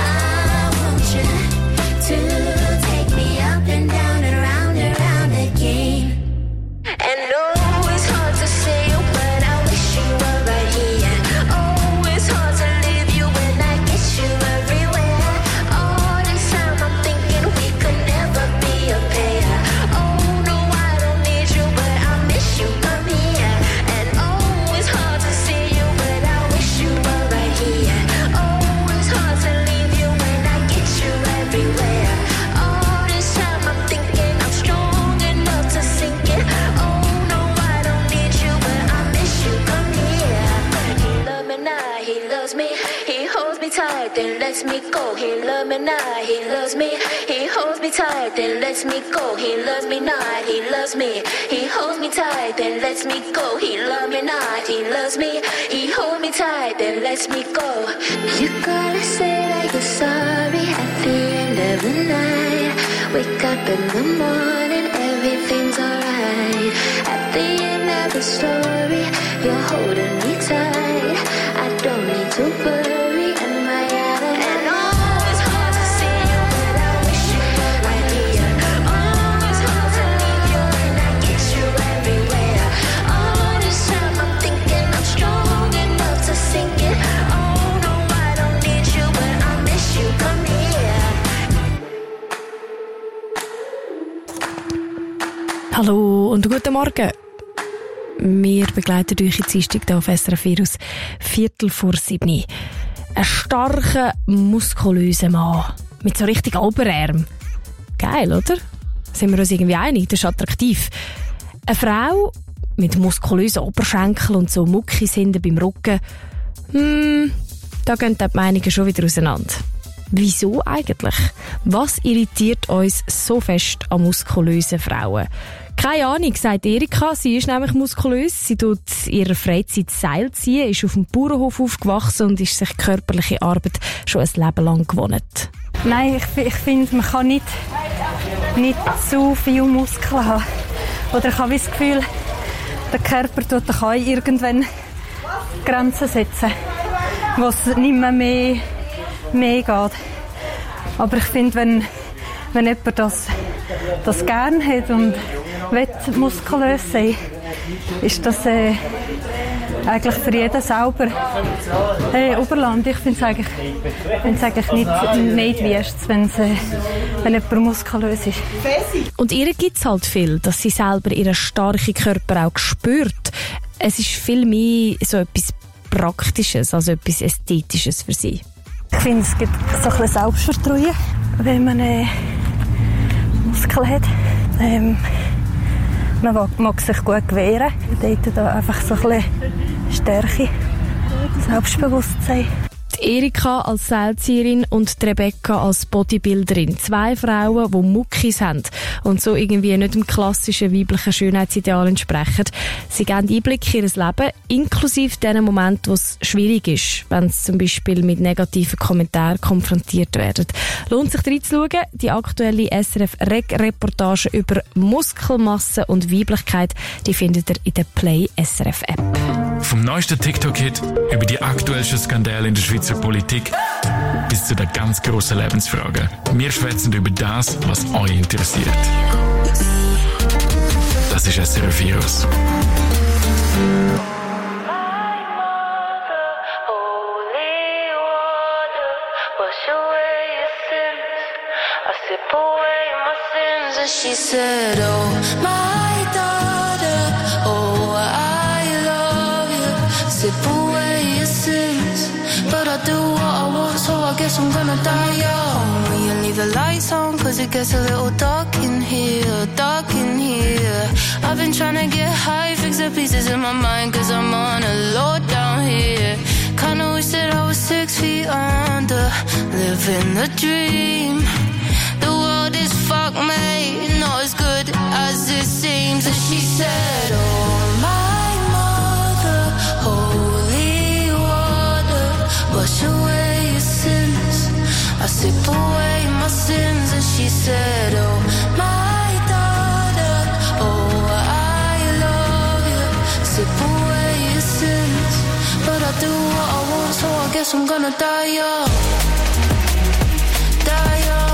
I want you to take me up and down and round and round again. And no, it's hard to say you, but I wish you were right here. Oh, it's hard to leave you when I get you everywhere. All this time I'm thinking we could never be a pair. Oh, no, I don't need you, but I miss you, come here. And oh, it's hard to see you, but I wish you were right here. Oh, it's hard to leave you when I get you everywhere. All this time I'm thinking I'm strong enough to sink it. Oh, no, I don't need you, but I miss you, come here. He love me now, he loves me. He holds me tight, then lets me go. He love me now, he loves me. He holds me tight, then lets me go. He loves me not, he loves me. He holds me tight, then lets me go. He love me not, he loves me. He holds me tight, then lets me go. You gotta say that you're sorry at the end of the night. Wake up in the morning, everything's alright. At the end of the story, you're holding me tight. I don't need to worry, am I out of and oh, it's hard to see you, but I wish you were right here. Oh, it's hard to leave you when I get you everywhere. All this time I'm thinking I'm strong enough to sink it. Oh, no, I don't need you, but I miss you, come here. Hallo und guten Morgen. Wir begleiten euch jetzt Dienstag hier auf S R F Virus Viertel vor sieben. Ein starker, muskulöser Mann. mit so richtig Oberarm. Geil, oder? Sind wir uns irgendwie einig? Das ist attraktiv. Eine Frau mit muskulösen Oberschenkeln und so Muckis hinten beim Rücken, hm, da gehen die Meinungen schon wieder auseinander. Wieso eigentlich? Was irritiert uns so fest an muskulösen Frauen? Keine Ahnung, sagt Erika. Sie ist nämlich muskulös. Sie tut in ihrer Freizeit Seil ziehen, ist auf dem Bauernhof aufgewachsen und ist sich körperliche Arbeit schon ein Leben lang gewohnt. Nein, ich, ich finde, man kann nicht, nicht zu viel Muskeln haben. Oder ich habe das Gefühl, der Körper tut kann irgendwann Grenzen setzen, wo es nicht mehr mehr, mehr geht. Aber ich finde, wenn, wenn jemand das, das gerne hat und will muskulös sein, ist das äh, eigentlich für jeden selber äh, Oberland. Ich finde es eigentlich, find's eigentlich nicht, nicht wüst, wenn äh, wenn jemand muskulös ist. Und ihr gibt es halt viel, dass sie selber ihren starken Körper auch spürt. Es ist viel mehr so etwas Praktisches, also etwas Ästhetisches für sie. Ich finde, es gibt so ein bisschen Selbstvertrauen, wenn man äh, Muskeln hat. Ähm, man mag, mag sich gut wehren. Dort da einfach so ein bisschen Stärke, Selbstbewusstsein. Die Erika als Seilzieherin und die Rebecca als Bodybuilderin. Zwei Frauen, die Muckis haben und so irgendwie nicht dem klassischen weiblichen Schönheitsideal entsprechen. Sie geben Einblick in ihr Leben, inklusive den Momenten, wo es schwierig ist, wenn sie zum Beispiel mit negativen Kommentaren konfrontiert werden. Lohnt sich reinzuschauen. Die aktuelle S R F-Reg-Reportage über Muskelmasse und Weiblichkeit, die findet ihr in der Play S R F App. Vom neuesten TikTok-Hit über die aktuellsten Skandale in der Schweizer Politik bis zu den ganz grossen Lebensfragen. Wir schwätzen über das, was euch interessiert. Das ist S R F Virus. She said, oh, my daughter, oh, I love you. Sip away your sins, but I do what I want, so I guess I'm gonna die young. Will you leave the lights on, cause it gets a little dark in here, dark in here. I've been trying to get high, fix the pieces in my mind, cause I'm on a low down here. Kinda wish that I was six feet under, living the dream. The world is fucked, mate, not as good as it seems. And she said, oh, my mother, holy water, wash away your sins. I sip away my sins. And she said, oh, my daughter, oh, I love you. Sip away your sins, but I do what I want, so I guess I'm gonna die young. Die young.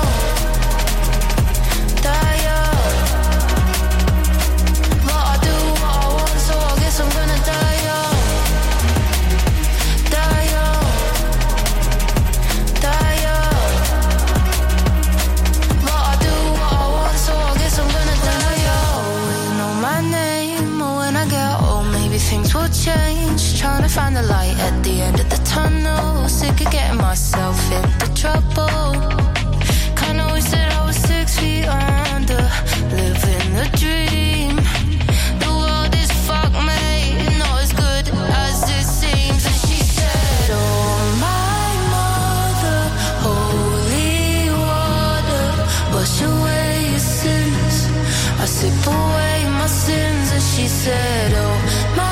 Change, trying to find the light at the end of the tunnel. Sick of getting myself into trouble. Kinda wish that I was six feet under, living the dream. The world is fucked, mate, not as good as it seems. And she said, oh, my mother, holy water, wash away your sins. I sip away my sins. And she said, oh, my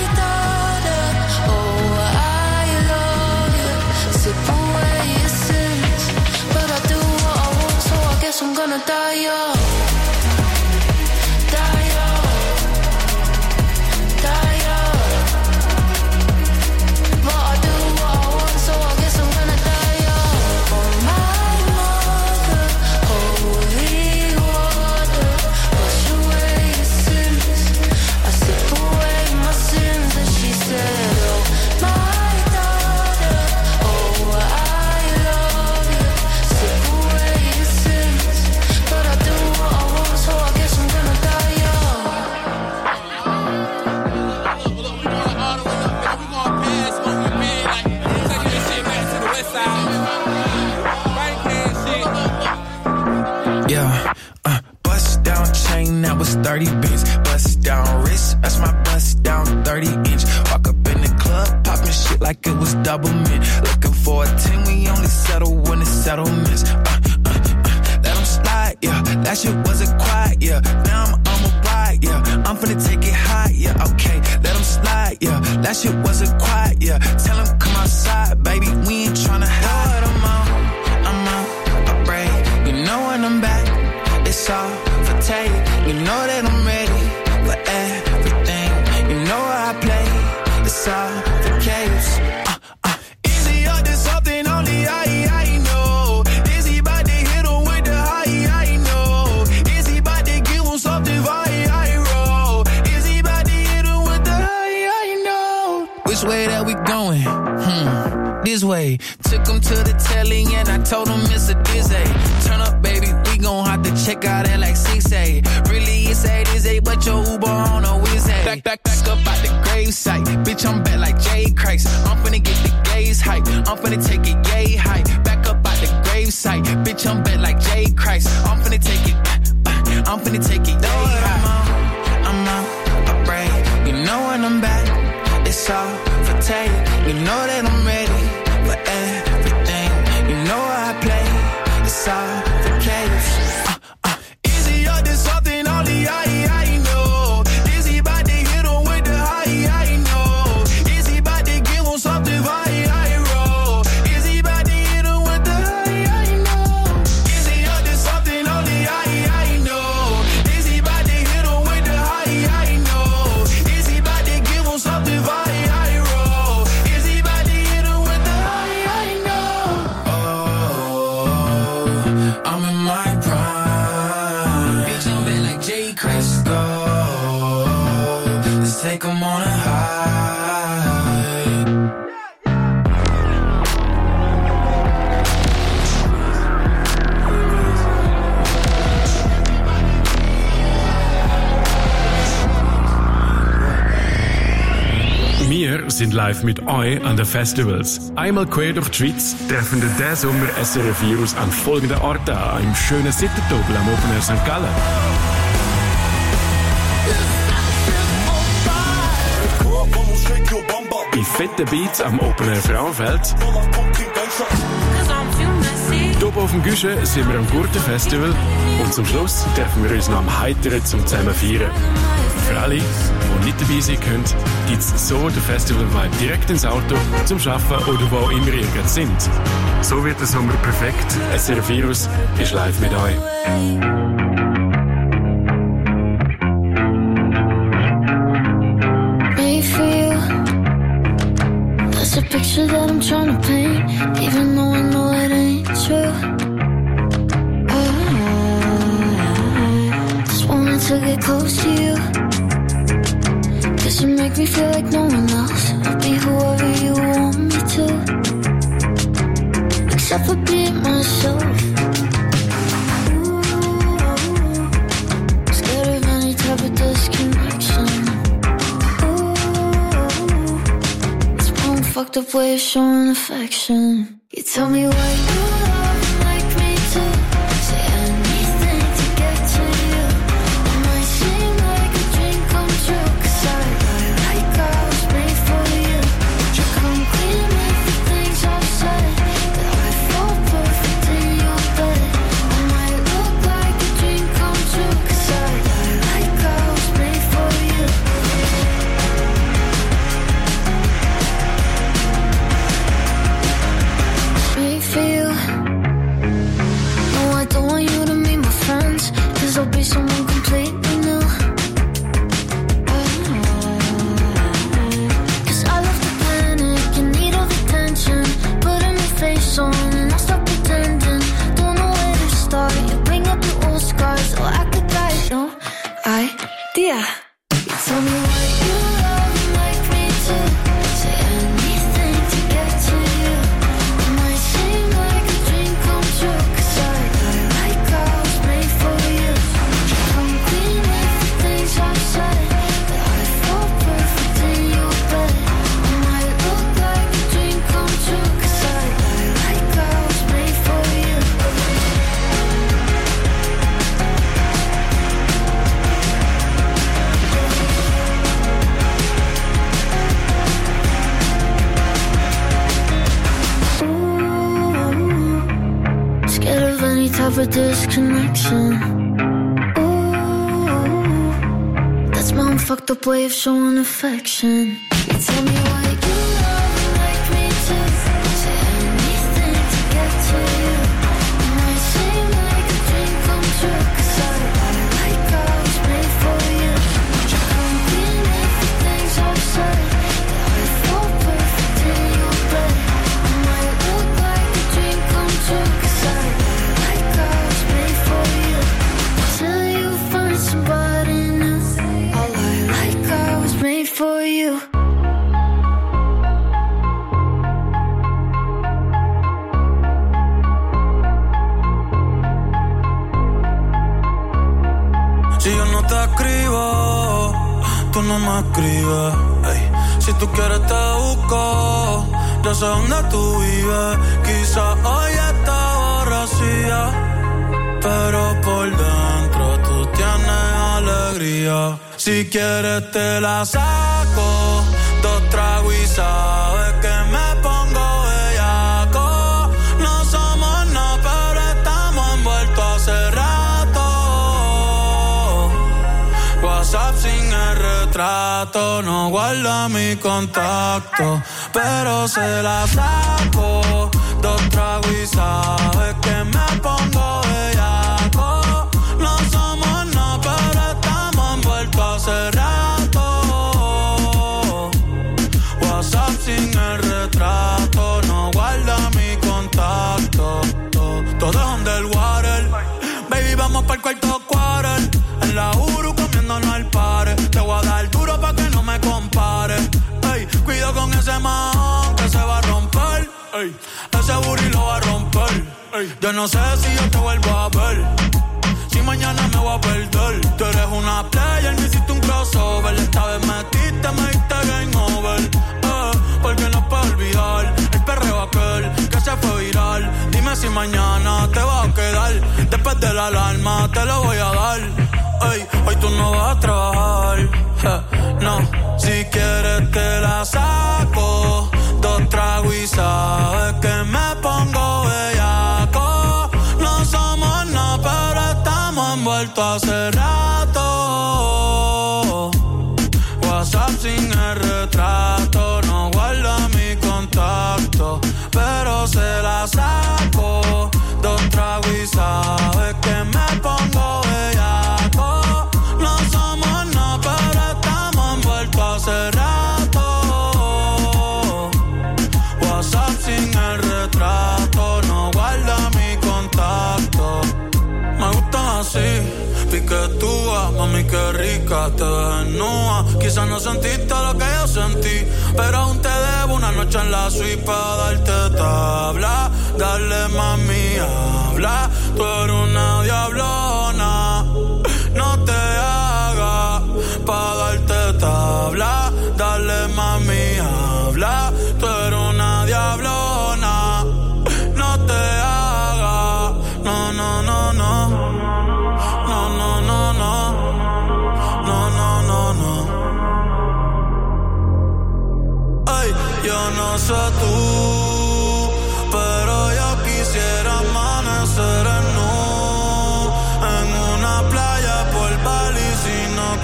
I'm gonna die young. Die young. Die young. But I do what I want, so I guess I'm gonna die young. Oh, my mother, holy water, wash away your sins. I sip away my sins. And she said, oh, my daughter, oh, I love you. Sip away your sins, but I do what I thirty bins. Bust down wrist, that's my bust down thirty inch. Walk up in the club, popping shit like it was double mint. Looking for a ten, we only settle when it's settlements. Uh, uh, uh, let 'em slide, yeah. That shit wasn't quiet, yeah. Now I'm on a ride, yeah. I'm finna take it high, yeah. Okay, let 'em slide, yeah. That shit wasn't quiet, yeah. Tell 'em come outside, baby. We ain't tryna hide. I'm on, I'm on a break. You know when I'm back, it's all for take. You know that I'm ready for everything. You know how I play, it's all for caves. Uh, uh. Is he up to something only I, I know? Is he about to hit him with the high, I know? Is he about to give him something I, I roll? Is he about to hit him with the high, I know? Which way that we going? Hmm, this way. Took him to the telly and I told him it's a dizzy. Turn up, baby, we gon' have to check out at like six A. Really, it's eight is eight, but your Uber on a whiz A. Back, back, back up out the gravesite. Bitch, I'm back like Jay Christ. I'm finna get the gaze hype. I'm finna take it yay hype. Back up out the gravesite. Bitch, I'm back like Jay Christ. I'm finna take it, uh, I'm finna take it yay high. I'm on, I'm on a break. You know when I'm back, it's all for take. You know that I'm ready for everything. You know how I play, it's all for caves. Uh, uh. Is he up to something only I, I know? Is he about to hit him with the high, I know? Is he about to give him something I, I roll? Is he about to hit him with the high, I know? Is he up to something only I, I know? Is he about to hit him with the high, I know? Is he about to give him something I, I roll? Is he about to hit him with the high, I know? Oh, I'm in my prime. Bitch, I'm bad like Jay Chris. Go, let's take 'em on a high. Wir sind live mit euch an den Festivals. Einmal quer durch die Schweiz treffen wir diesen Sommer S R F Virus an folgenden Orten an. Im schönen Sittertobel am Open Air Sankt Gallen. Bei fetten Beats am Open Air Frauenfeld. Oben auf dem Güsche sind wir am Gurtenfestival und zum Schluss treffen wir uns noch am Heiteren zum zusammen feiern. Für alle, die nicht dabei sein können, gibt es so den Festival-Vibe direkt ins Auto, zum Arbeiten oder wo immer ihr gerade sind. So wird der Sommer perfekt. S R F Virus ist live mit euch. That's a picture that I'm trying to paint, even though I know it ain't true. I just wanted to get close to you, 'cause you make me feel like no one else. I'll be whoever you want me to, except for being myself. Ooh, scared of any type of disconnection. Fucked up way of showing affection. You tell me why you love like me too. Say anything to get to you. It might seem like a dream come true, 'cause I, I like I was made for you. You come clean with the things I've said, that I fall perfect in your bed. I might look like a dream come true, 'cause I, I like I was made for you. Me feel connection. Ooh, that's my own fucked up way of showing affection. You tell me why you love and like me too. Say anything to get to you. It might seem like a dream come true, 'cause I, I like how I was made for you. You're complimenting the things I've said. That I fall perfect in your bed. It might look like a dream come true, 'cause I, I like how I was made for you. Till you find somebody new. All I like how I was made for you. Si yo no te escribo, tú no me escribes. Ey. Si tú quieres te busco, yo sé dónde tú vives. Quizás hoy está vacía, pero por dentro tú tienes alegría. Si quieres te la saco, dos tragos y sabes que me pongo bellaco. No somos nada, pero estamos envueltos hace rato. WhatsApp sin el retrato, no guarda mi contacto, pero se la saco, dos tragos y sabes que me pongo bellaco. No somos nada, pero estamos envueltos hace rato. WhatsApp sin el retrato, no guarda mi contacto. Todo es underwater, baby, vamos pa'l cuarto quarter. En la Uru comiéndonos al pare. Te voy a dar duro pa' que no me compare. Ey, cuido con ese man que se va a romper. Ey, ese booty lo va a romper. Ey, yo no sé si yo te vuelvo a ver. Si mañana me voy a perder. Tú eres una player, me hiciste un crossover. Esta vez metiste, me diste game over. Eh, porque no puedo olvidar el perreo aquel que se fue viral. Dime si mañana te vas a quedar. Después de la alarma te lo voy a dar. Ey, hoy tú no vas a trabajar. Eh, no, si quieres te la saco. Dos tragos y sabes que me pongo bellaco. No somos nada, pero estamos envueltos hace rato. WhatsApp sin el retrato, no guarda mi contacto, pero se la saco. Dos tragos y sabes que me pongo bellaco. No somos nada, pero estamos envueltos hace rato. WhatsApp sin el retrato, no guarda mi contacto. Me gustan así, piquetúa, mami qué rica, te ves desnuda. Quizás no sentiste lo que yo sentí, pero aún te debo una noche en la suite para darte tabla. Dale mami, habla, tú eres una diablona. No te hagas pa' darte tabla. Dale mami, habla, tú eres una diablona. No te hagas, no, no, no, no. No, no, no, no. No, no, no, no. Ay, yo no sé tú, pero yo quisiera amanecer en nu, en una playa por Bali, sino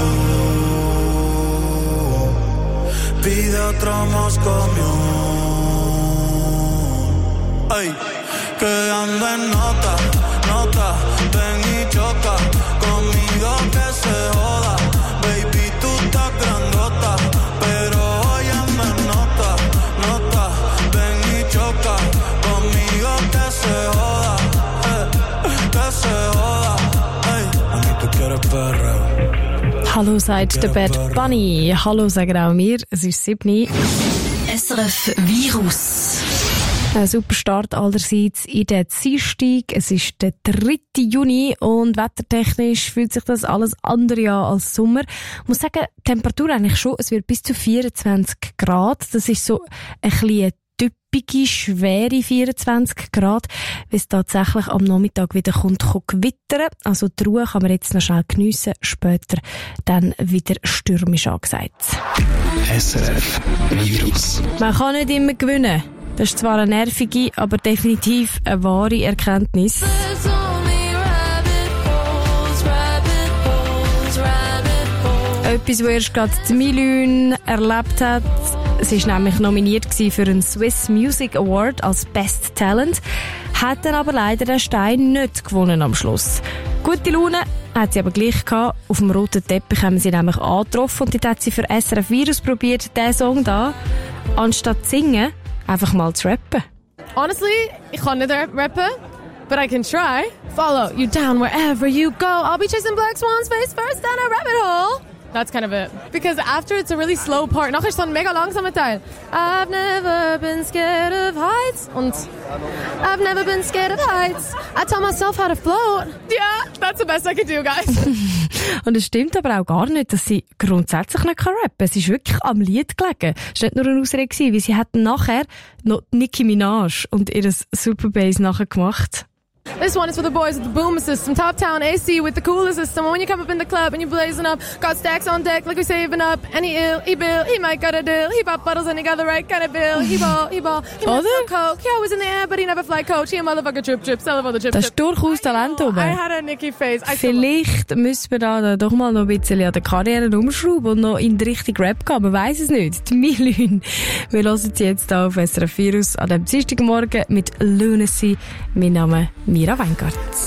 Cancún. Pide otro Moscow. Ay, que ando en nota, nota, ven y choca conmigo que se joda. Baby, tú estás grandota, pero hoy ando en nota, nota, ven y choca conmigo que se joda, eh, que se joda. Hey, a mí tú quieres perreo. Hallo sagt der Bad Bunny. Hallo sagen auch wir. Es ist sieben. S R F Virus. Ein super Start allerseits in den Dienstag. Es ist der dritte Juni und wettertechnisch fühlt sich das alles andere an als Sommer. Ich muss sagen, die Temperatur eigentlich schon, es wird bis zu vierundzwanzig Grad. Das ist so ein bisschen typische, schwere vierundzwanzig Grad, weil es tatsächlich am Nachmittag wieder kommt, kommt gewittern. Also die Ruhe kann man jetzt noch schnell geniessen, später dann wieder stürmisch angesagt. S R F Virus. Man kann nicht immer gewinnen. Das ist zwar eine nervige, aber definitiv eine wahre Erkenntnis. There's only right etwas, was erst gerade die Milün erlebt hat. Sie war nämlich nominiert für einen Swiss Music Award als Best Talent, hat dann aber leider den Stein nicht gewonnen am Schluss. Gute Laune hat sie aber gleich gehabt. Auf dem roten Teppich haben sie nämlich angetroffen und dort hat sie für S R F Virus probiert, diesen Song da, anstatt zu singen, einfach mal zu rappen. Honestly, ich kann nicht rappen, but I can try. Follow you down wherever you go. I'll be chasing black swans face first down a rabbit hole. That's kind of it. Because after it's a really slow part. Nachher ist so ein mega langsamer Teil. I've never been scared of heights. Und I've never been scared of heights. I taught myself how to float. Yeah, that's the best I can do, guys. Und es stimmt aber auch gar nicht, dass sie grundsätzlich nicht rappen kann. Es ist wirklich am Lied gelegen. Es war nicht nur eine Ausrede gewesen, weil sie hatten nachher noch Nicki Minaj und ihr Super Bass nachher gemacht. This one is for the boys with the boom system. Top town A C with the cooler system. When you come up in the club and you blazing up, got stacks on deck like we saving up. And he ill, he bill, he might got a deal. He pop bottles and he got the right kind of bill. He ball, he ball, he might sell coke. He always in the air, but he never fly coach. He a motherfucker trip trip, sell the chip. Das ist durchaus Talent oben. I had a Nicki face. I Vielleicht müssen wir da doch mal noch ein bisschen an der Karriere umschrauben und noch in die Richtung Rap gehen. Man weiss es nicht. Die Milün. Wir hören sie jetzt hier auf S R F Virus an dem Dienstagmorgen mit Lunacy. Mein Name ist Mira Weingart.